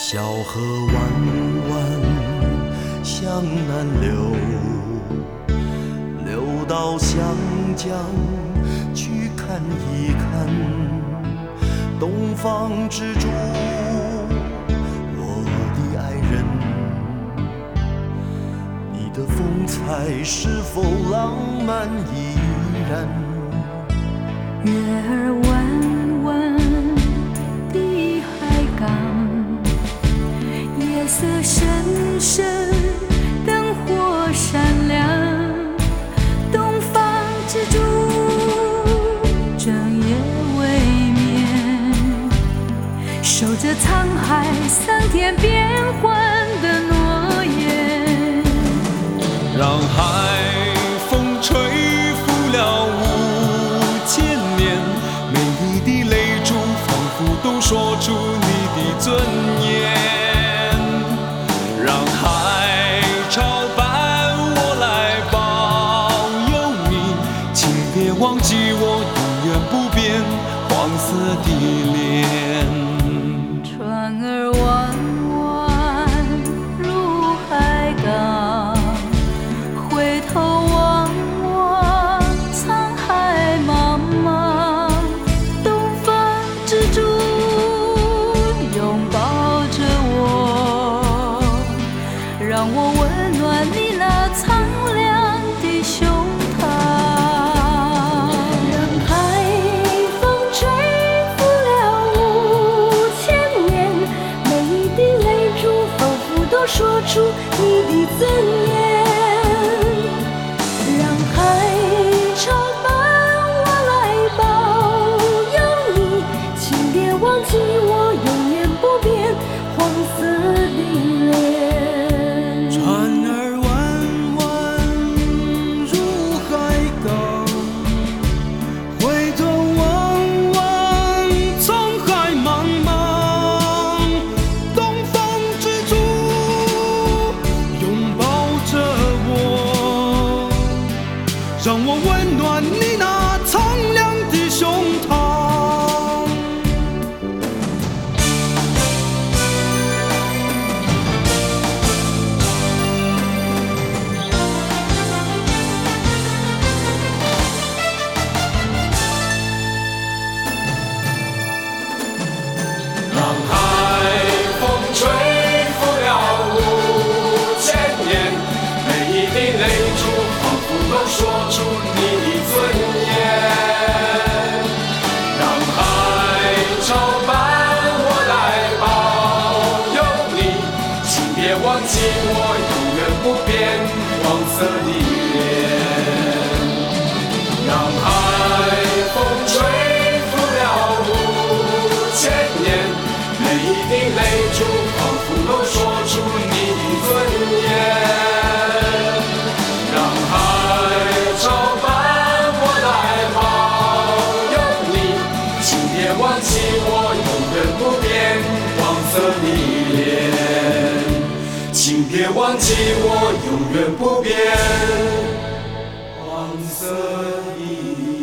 小河弯弯向南流，流到湘江去看一看东方之珠，我的爱人，你的风采是否浪漫依然？ 月儿弯弯的海港，夜色深深，灯火闪亮，东方之珠整夜未眠，守着沧海桑田变幻的诺言， 让海风吹拂了5000年，美丽的泪珠仿佛都说出你的尊严，让海潮伴我来保佑你，请别忘记我永远不变黄色的脸。 船儿弯弯入海港，回头望望沧海茫茫，东方之珠拥抱着我，让我温暖你那苍凉的胸膛。让海风吹拂了5000年，每一滴泪珠仿佛都说出你的尊严。让海潮伴我来保佑你，请别忘记我永远不变黄色的脸。 船儿弯弯入海港，回头望望沧海茫茫，东方之珠拥抱着我，让我温暖你那苍凉的胸膛。 让海风吹拂了5000年，每一滴泪珠仿佛都说出你的尊严。让海潮伴我来保佑你，请别忘记我永远不变黄色的脸。让海风吹拂了5000年，每一滴泪珠仿佛都说出你的尊严。让海潮伴我来保佑你，请别忘记我永远不变黄色的脸。请别忘记我永远不变黄色的脸。